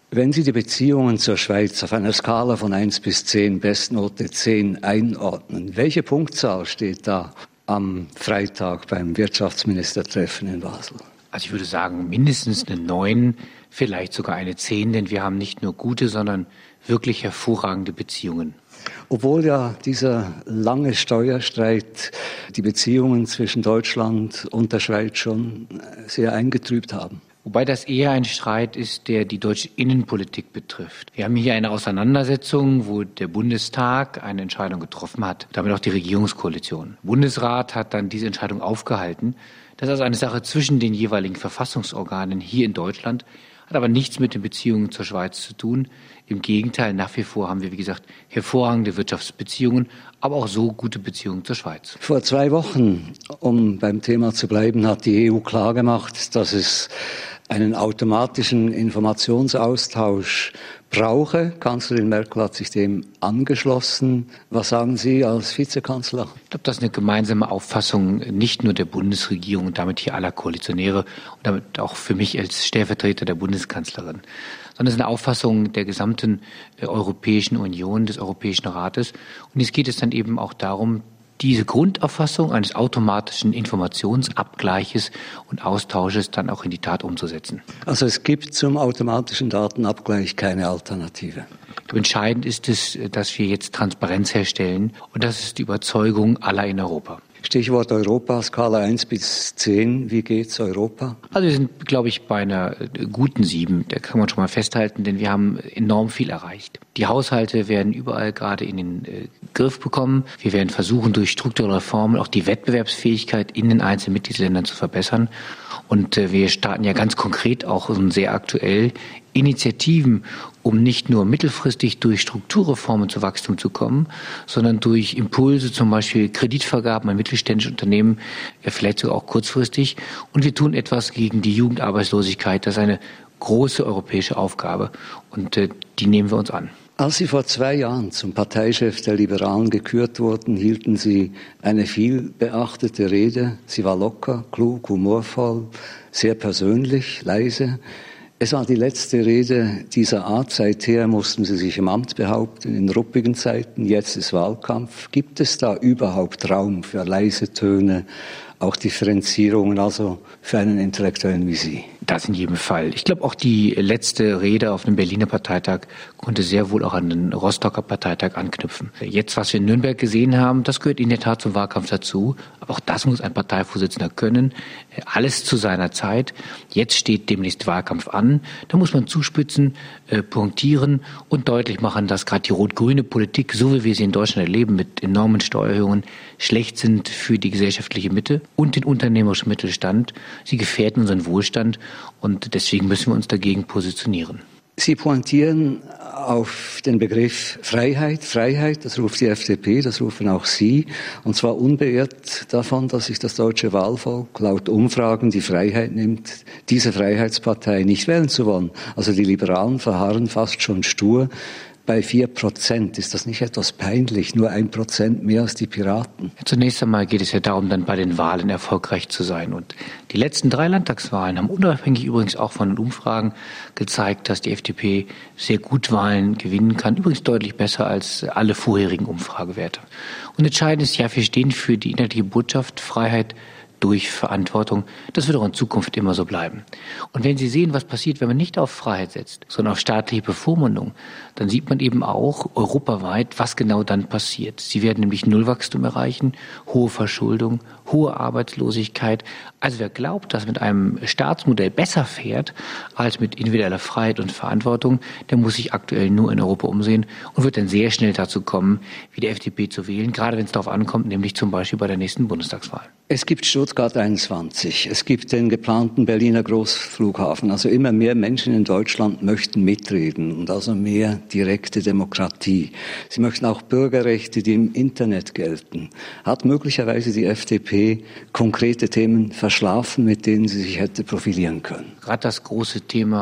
Wenn Sie die Beziehungen zur Schweiz auf einer Skala von 1 bis 10, Bestnote 10, einordnen, welche Punktzahl steht da am Freitag beim Wirtschaftsministertreffen in Basel? Also ich würde sagen, mindestens eine 9, vielleicht sogar eine 10, denn wir haben nicht nur gute, sondern wirklich hervorragende Beziehungen. Obwohl ja dieser lange Steuerstreit die Beziehungen zwischen Deutschland und der Schweiz schon sehr eingetrübt haben. Wobei das eher ein Streit ist, der die deutsche Innenpolitik betrifft. Wir haben hier eine Auseinandersetzung, wo der Bundestag eine Entscheidung getroffen hat, damit auch die Regierungskoalition. Der Bundesrat hat dann diese Entscheidung aufgehalten. Das ist also eine Sache zwischen den jeweiligen Verfassungsorganen hier in Deutschland, hat aber nichts mit den Beziehungen zur Schweiz zu tun. Im Gegenteil, nach wie vor haben wir, wie gesagt, hervorragende Wirtschaftsbeziehungen, aber auch so gute Beziehungen zur Schweiz. Vor 2 Wochen, um beim Thema zu bleiben, hat die EU klargemacht, dass es einen automatischen Informationsaustausch brauche. Kanzlerin Merkel hat sich dem angeschlossen. Was sagen Sie als Vizekanzler? Ich glaube, das ist eine gemeinsame Auffassung nicht nur der Bundesregierung und damit hier aller Koalitionäre und damit auch für mich als Stellvertreter der Bundeskanzlerin, sondern es ist eine Auffassung der gesamten Europäischen Union, des Europäischen Rates. Und jetzt geht es dann eben auch darum, diese Grundauffassung eines automatischen Informationsabgleiches und Austausches dann auch in die Tat umzusetzen. Also es gibt zum automatischen Datenabgleich keine Alternative. Entscheidend ist es, dass wir jetzt Transparenz herstellen und das ist die Überzeugung aller in Europa. Stichwort Europa, Skala 1 bis 10, wie geht's Europa? Also wir sind, glaube ich, bei einer guten 7, da kann man schon mal festhalten, denn wir haben enorm viel erreicht. Die Haushalte werden überall gerade in den Griff bekommen. Wir werden versuchen, durch strukturelle Reformen auch die Wettbewerbsfähigkeit in den einzelnen Mitgliedsländern zu verbessern. Und wir starten ja ganz konkret auch sehr aktuell Initiativen, um nicht nur mittelfristig durch Strukturreformen zu Wachstum zu kommen, sondern durch Impulse, zum Beispiel Kreditvergaben an mittelständische Unternehmen, vielleicht sogar auch kurzfristig. Und wir tun etwas gegen die Jugendarbeitslosigkeit. Das ist eine große europäische Aufgabe und die nehmen wir uns an. Als Sie vor 2 Jahren zum Parteichef der Liberalen gekürt wurden, hielten Sie eine viel beachtete Rede. Sie war locker, klug, humorvoll, sehr persönlich, leise. Es war die letzte Rede dieser Art. Seither mussten Sie sich im Amt behaupten, in ruppigen Zeiten. Jetzt ist Wahlkampf. Gibt es da überhaupt Raum für leise Töne, auch Differenzierungen, also für einen Intellektuellen wie Sie? Das in jedem Fall. Ich glaube, auch die letzte Rede auf dem Berliner Parteitag konnte sehr wohl auch an den Rostocker Parteitag anknüpfen. Jetzt, was wir in Nürnberg gesehen haben, das gehört in der Tat zum Wahlkampf dazu. Aber auch das muss ein Parteivorsitzender können. Alles zu seiner Zeit. Jetzt steht demnächst Wahlkampf an. Da muss man zuspitzen, punktieren und deutlich machen, dass gerade die rot-grüne Politik, so wie wir sie in Deutschland erleben, mit enormen Steuererhöhungen, schlecht sind für die gesellschaftliche Mitte und den unternehmerischen Mittelstand. Sie gefährden unseren Wohlstand und deswegen müssen wir uns dagegen positionieren. Sie pointieren auf den Begriff Freiheit. Freiheit, das ruft die FDP, das rufen auch Sie. Und zwar unbeirrt davon, dass sich das deutsche Wahlvolk laut Umfragen die Freiheit nimmt, diese Freiheitspartei nicht wählen zu wollen. Also die Liberalen verharren fast schon stur bei 4%. Ist das nicht etwas peinlich? Nur 1% mehr als die Piraten. Zunächst einmal geht es ja darum, dann bei den Wahlen erfolgreich zu sein. Und die letzten 3 Landtagswahlen haben unabhängig übrigens auch von den Umfragen gezeigt, dass die FDP sehr gut Wahlen gewinnen kann. Übrigens deutlich besser als alle vorherigen Umfragewerte. Und entscheidend ist, ja, wir stehen für die inhaltliche Botschaft Freiheit durch Verantwortung. Das wird auch in Zukunft immer so bleiben. Und wenn Sie sehen, was passiert, wenn man nicht auf Freiheit setzt, sondern auf staatliche Bevormundung, dann sieht man eben auch europaweit, was genau dann passiert. Sie werden nämlich Nullwachstum erreichen, hohe Verschuldung, hohe Arbeitslosigkeit. Also wer glaubt, dass mit einem Staatsmodell besser fährt als mit individueller Freiheit und Verantwortung, der muss sich aktuell nur in Europa umsehen und wird dann sehr schnell dazu kommen, wie die FDP zu wählen, gerade wenn es darauf ankommt, nämlich zum Beispiel bei der nächsten Bundestagswahl. Es gibt Stuttgart 21, es gibt den geplanten Berliner Großflughafen. Also immer mehr Menschen in Deutschland möchten mitreden und also mehr direkte Demokratie. Sie möchten auch Bürgerrechte, die im Internet gelten. Hat möglicherweise die FDP konkrete Themen verschlafen, mit denen sie sich hätte profilieren können? Gerade das große Thema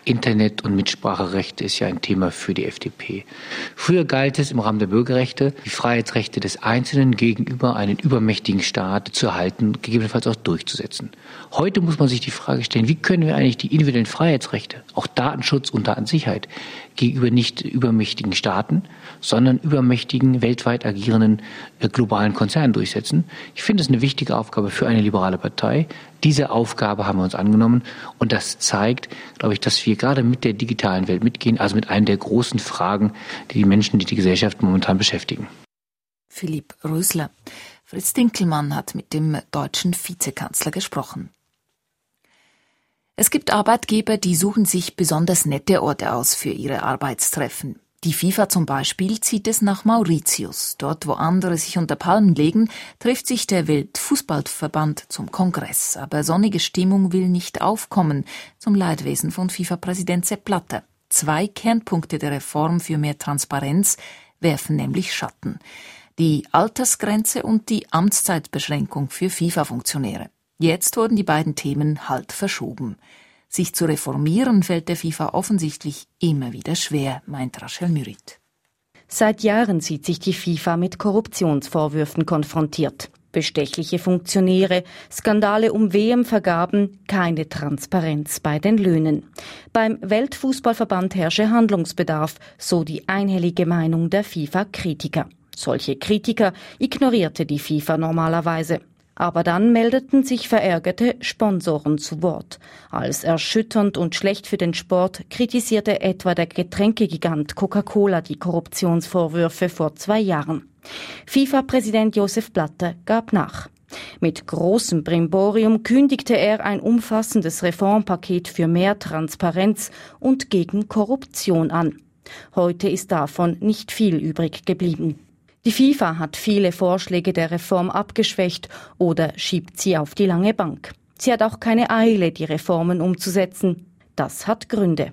Internet- und Mitspracherecht ist ja ein Thema für die FDP. Früher galt es im Rahmen der Bürgerrechte, die Freiheitsrechte des Einzelnen gegenüber einem übermächtigen Staat zu erhalten, gegebenenfalls auch durchzusetzen. Heute muss man sich die Frage stellen, wie können wir eigentlich die individuellen Freiheitsrechte, auch Datenschutz und Datensicherheit, gegenüber nicht übermächtigen Staaten, sondern übermächtigen, weltweit agierenden globalen Konzernen durchsetzen. Ich finde es eine wichtige Aufgabe für eine liberale Partei. Diese Aufgabe haben wir uns angenommen und das zeigt, glaube ich, dass wir gerade mit der digitalen Welt mitgehen, also mit einer der großen Fragen, die die Menschen, die Gesellschaft momentan beschäftigen. Philipp Rösler. Fritz Dinkelmann hat mit dem deutschen Vizekanzler gesprochen. Es gibt Arbeitgeber, die suchen sich besonders nette Orte aus für ihre Arbeitstreffen. Die FIFA zum Beispiel zieht es nach Mauritius. Dort, wo andere sich unter Palmen legen, trifft sich der Weltfußballverband zum Kongress. Aber sonnige Stimmung will nicht aufkommen, zum Leidwesen von FIFA-Präsident Sepp Blatter. 2 Kernpunkte der Reform für mehr Transparenz werfen nämlich Schatten: die Altersgrenze und die Amtszeitbeschränkung für FIFA-Funktionäre. Jetzt wurden die beiden Themen halt verschoben. Sich zu reformieren fällt der FIFA offensichtlich immer wieder schwer, meint Rachel Mürit. Seit Jahren sieht sich die FIFA mit Korruptionsvorwürfen konfrontiert. Bestechliche Funktionäre, Skandale um WM-Vergaben, keine Transparenz bei den Löhnen. Beim Weltfußballverband herrsche Handlungsbedarf, so die einhellige Meinung der FIFA-Kritiker. Solche Kritiker ignorierte die FIFA normalerweise. Aber dann meldeten sich verärgerte Sponsoren zu Wort. Als erschütternd und schlecht für den Sport kritisierte etwa der Getränkegigant Coca-Cola die Korruptionsvorwürfe vor 2 Jahren. FIFA-Präsident Josef Blatter gab nach. Mit großem Brimborium kündigte er ein umfassendes Reformpaket für mehr Transparenz und gegen Korruption an. Heute ist davon nicht viel übrig geblieben. Die FIFA hat viele Vorschläge der Reform abgeschwächt oder schiebt sie auf die lange Bank. Sie hat auch keine Eile, die Reformen umzusetzen. Das hat Gründe.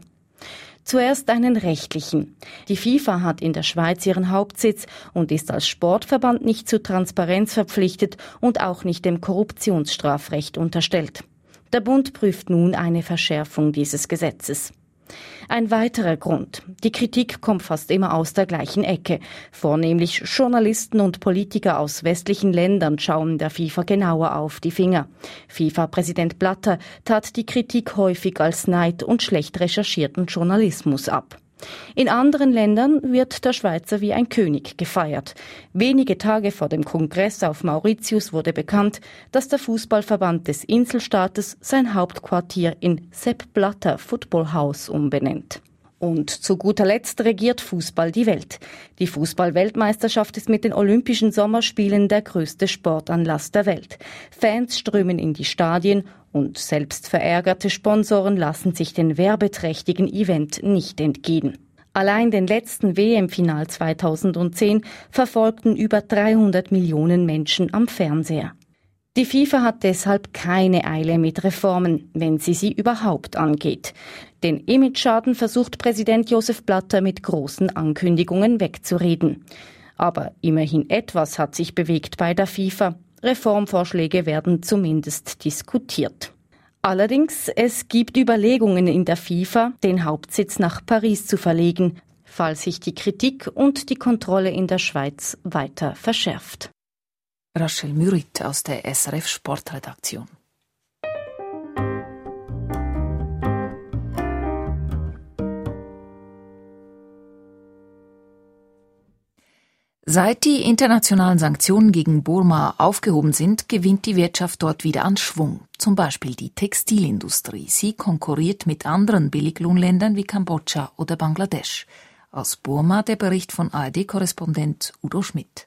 Zuerst einen rechtlichen. Die FIFA hat in der Schweiz ihren Hauptsitz und ist als Sportverband nicht zu Transparenz verpflichtet und auch nicht dem Korruptionsstrafrecht unterstellt. Der Bund prüft nun eine Verschärfung dieses Gesetzes. Ein weiterer Grund. Die Kritik kommt fast immer aus der gleichen Ecke. Vornehmlich Journalisten und Politiker aus westlichen Ländern schauen der FIFA genauer auf die Finger. FIFA-Präsident Blatter tat die Kritik häufig als Neid und schlecht recherchierten Journalismus ab. In anderen Ländern wird der Schweizer wie ein König gefeiert. Wenige Tage vor dem Kongress auf Mauritius wurde bekannt, dass der Fußballverband des Inselstaates sein Hauptquartier in Sepp Blatter Football House umbenennt. Und zu guter Letzt regiert Fußball die Welt. Die Fußball-Weltmeisterschaft ist mit den Olympischen Sommerspielen der größte Sportanlass der Welt. Fans strömen in die Stadien und selbst verärgerte Sponsoren lassen sich den werbeträchtigen Event nicht entgehen. Allein den letzten WM-Final 2010 verfolgten über 300 Millionen Menschen am Fernseher. Die FIFA hat deshalb keine Eile mit Reformen, wenn sie überhaupt angeht. Den Imageschaden versucht Präsident Josef Blatter mit großen Ankündigungen wegzureden. Aber immerhin etwas hat sich bewegt bei der FIFA. Reformvorschläge werden zumindest diskutiert. Allerdings, es gibt Überlegungen in der FIFA, den Hauptsitz nach Paris zu verlegen, falls sich die Kritik und die Kontrolle in der Schweiz weiter verschärft. Rachel Mürit aus der SRF Sportredaktion. Seit die internationalen Sanktionen gegen Burma aufgehoben sind, gewinnt die Wirtschaft dort wieder an Schwung. Zum Beispiel die Textilindustrie. Sie konkurriert mit anderen Billiglohnländern wie Kambodscha oder Bangladesch. Aus Burma der Bericht von ARD-Korrespondent Udo Schmidt.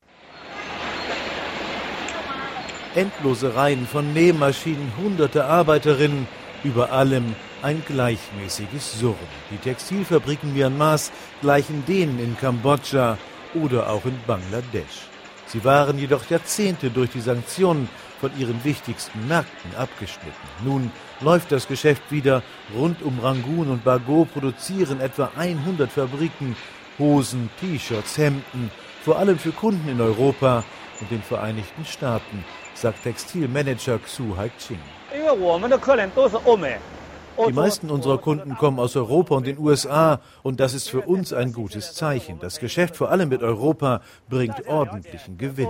Endlose Reihen von Nähmaschinen, hunderte Arbeiterinnen, über allem ein gleichmäßiges Surren. Die Textilfabriken Myanmars gleichen denen in Kambodscha oder auch in Bangladesch. Sie waren jedoch Jahrzehnte durch die Sanktionen von ihren wichtigsten Märkten abgeschnitten. Nun läuft das Geschäft wieder. Rund um Rangoon und Bago produzieren etwa 100 Fabriken Hosen, T-Shirts, Hemden, vor allem für Kunden in Europa und den Vereinigten Staaten, sagt Textilmanager Xu Haiqing. Die meisten unserer Kunden kommen aus Europa und den USA und das ist für uns ein gutes Zeichen. Das Geschäft vor allem mit Europa bringt ordentlichen Gewinn.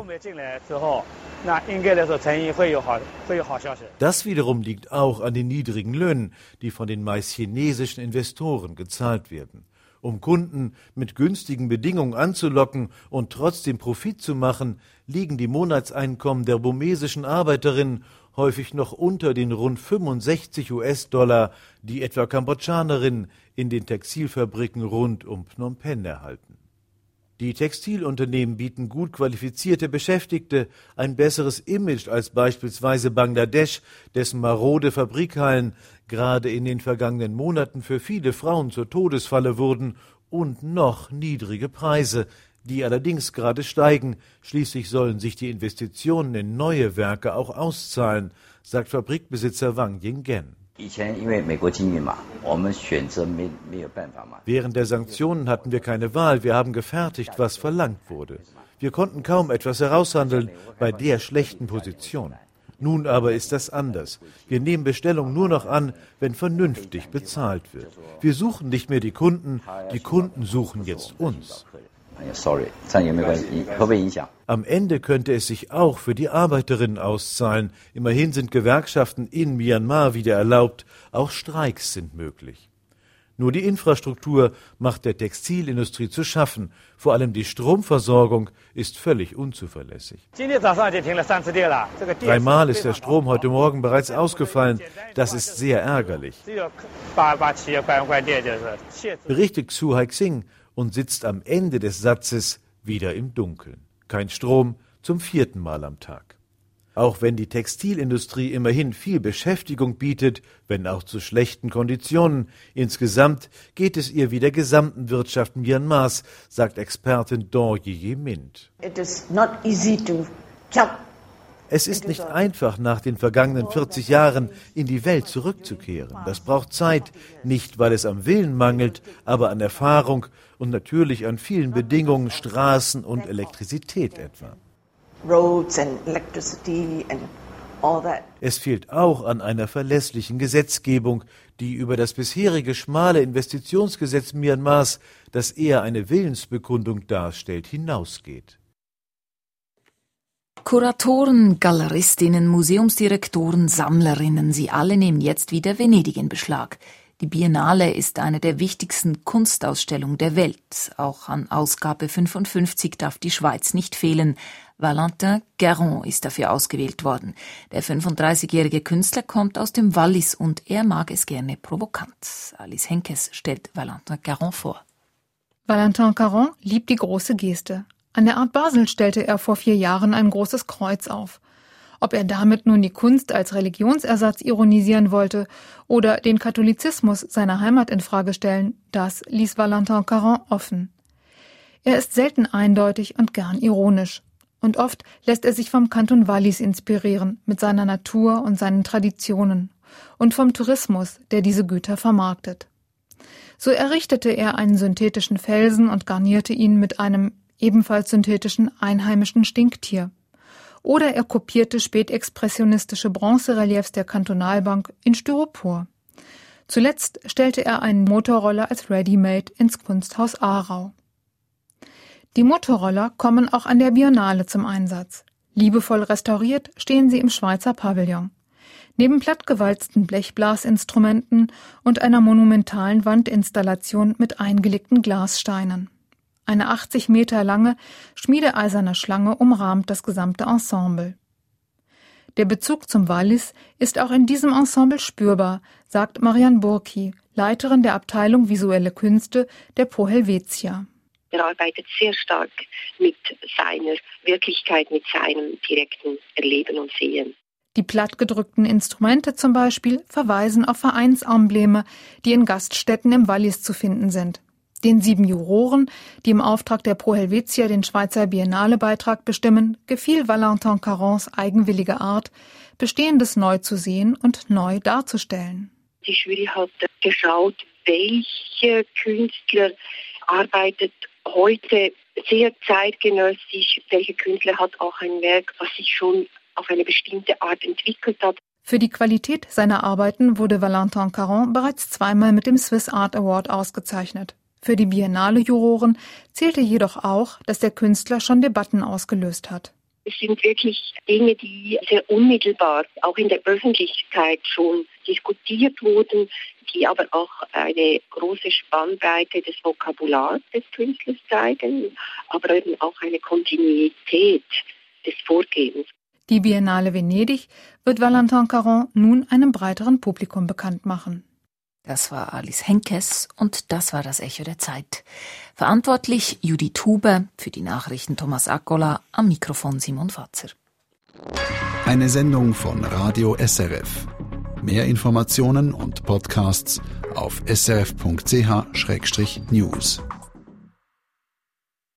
Das wiederum liegt auch an den niedrigen Löhnen, die von den meist chinesischen Investoren gezahlt werden. Um Kunden mit günstigen Bedingungen anzulocken und trotzdem Profit zu machen, liegen die Monatseinkommen der burmesischen Arbeiterinnen häufig noch unter den rund 65 US-Dollar, die etwa Kambodschanerinnen in den Textilfabriken rund um Phnom Penh erhalten. Die Textilunternehmen bieten gut qualifizierte Beschäftigte ein besseres Image als beispielsweise Bangladesch, dessen marode Fabrikhallen gerade in den vergangenen Monaten für viele Frauen zur Todesfalle wurden, und noch niedrige Preise, die allerdings gerade steigen. Schließlich sollen sich die Investitionen in neue Werke auch auszahlen, sagt Fabrikbesitzer Wang Yingen. Während der Sanktionen hatten wir keine Wahl. Wir haben gefertigt, was verlangt wurde. Wir konnten kaum etwas heraushandeln bei der schlechten Position. Nun aber ist das anders. Wir nehmen Bestellungen nur noch an, wenn vernünftig bezahlt wird. Wir suchen nicht mehr die Kunden suchen jetzt uns. Am Ende könnte es sich auch für die Arbeiterinnen auszahlen. Immerhin sind Gewerkschaften in Myanmar wieder erlaubt. Auch Streiks sind möglich. Nur die Infrastruktur macht der Textilindustrie zu schaffen. Vor allem die Stromversorgung ist völlig unzuverlässig. 3-mal ist der Strom heute Morgen bereits ausgefallen. Das ist sehr ärgerlich, berichtet Xu Haixing und sitzt am Ende des Satzes wieder im Dunkeln. Kein Strom zum 4. Mal am Tag. Auch wenn die Textilindustrie immerhin viel Beschäftigung bietet, wenn auch zu schlechten Konditionen, insgesamt geht es ihr wie der gesamten Wirtschaft Myanmars, sagt Expertin Daw Ye Mint. Es ist nicht einfach, nach den vergangenen 40 Jahren in die Welt zurückzukehren. Das braucht Zeit, nicht weil es am Willen mangelt, aber an Erfahrung und natürlich an vielen Bedingungen, Straßen und Elektrizität etwa. Es fehlt auch an einer verlässlichen Gesetzgebung, die über das bisherige schmale Investitionsgesetz Myanmars, das eher eine Willensbekundung darstellt, hinausgeht. Kuratoren, Galeristinnen, Museumsdirektoren, Sammlerinnen, sie alle nehmen jetzt wieder Venedig in Beschlag. Die Biennale ist eine der wichtigsten Kunstausstellungen der Welt. Auch an Ausgabe 55 darf die Schweiz nicht fehlen. Valentin Guérin ist dafür ausgewählt worden. Der 35-jährige Künstler kommt aus dem Wallis und er mag es gerne provokant. Alice Henkes stellt Valentin Guérin vor. Valentin Guérin liebt die große Geste. An der Art Basel stellte er vor 4 Jahren ein großes Kreuz auf. Ob er damit nun die Kunst als Religionsersatz ironisieren wollte oder den Katholizismus seiner Heimat in Frage stellen, das ließ Valentin Guérin offen. Er ist selten eindeutig und gern ironisch. Und oft lässt er sich vom Kanton Wallis inspirieren, mit seiner Natur und seinen Traditionen und vom Tourismus, der diese Güter vermarktet. So errichtete er einen synthetischen Felsen und garnierte ihn mit einem ebenfalls synthetischen einheimischen Stinktier. Oder er kopierte spätexpressionistische Bronzereliefs der Kantonalbank in Styropor. Zuletzt stellte er einen Motorroller als Ready-Made ins Kunsthaus Aarau. Die Motorroller kommen auch an der Biennale zum Einsatz. Liebevoll restauriert stehen sie im Schweizer Pavillon. Neben plattgewalzten Blechblasinstrumenten und einer monumentalen Wandinstallation mit eingelegten Glassteinen. Eine 80 Meter lange, schmiedeeiserne Schlange umrahmt das gesamte Ensemble. Der Bezug zum Wallis ist auch in diesem Ensemble spürbar, sagt Marianne Burki, Leiterin der Abteilung Visuelle Künste der Pro Helvetia. Er arbeitet sehr stark mit seiner Wirklichkeit, mit seinem direkten Erleben und Sehen. Die plattgedrückten Instrumente zum Beispiel verweisen auf Vereinsembleme, die in Gaststätten im Wallis zu finden sind. Den 7 Juroren, die im Auftrag der Pro Helvetia den Schweizer Biennale-Beitrag bestimmen, gefiel Valentin Guérins eigenwillige Art, Bestehendes neu zu sehen und neu darzustellen. Die Jury hat geschaut, welche Künstler arbeitet heute sehr zeitgenössisch, welcher Künstler hat auch ein Werk, was sich schon auf eine bestimmte Art entwickelt hat. Für die Qualität seiner Arbeiten wurde Valentin Caron bereits zweimal mit dem Swiss Art Award ausgezeichnet. Für die Biennale-Juroren zählte jedoch auch, dass der Künstler schon Debatten ausgelöst hat. Es sind wirklich Dinge, die sehr unmittelbar auch in der Öffentlichkeit schon diskutiert wurden, die aber auch eine große Spannbreite des Vokabulars des Künstlers zeigen, aber eben auch eine Kontinuität des Vorgehens. Die Biennale Venedig wird Valentin Caron nun einem breiteren Publikum bekannt machen. Das war Alice Henkes und das war das Echo der Zeit. Verantwortlich Judith Huber, für die Nachrichten Thomas Accola, am Mikrofon Simon Fatzer. Eine Sendung von Radio SRF. Mehr Informationen und Podcasts auf srf.ch/news.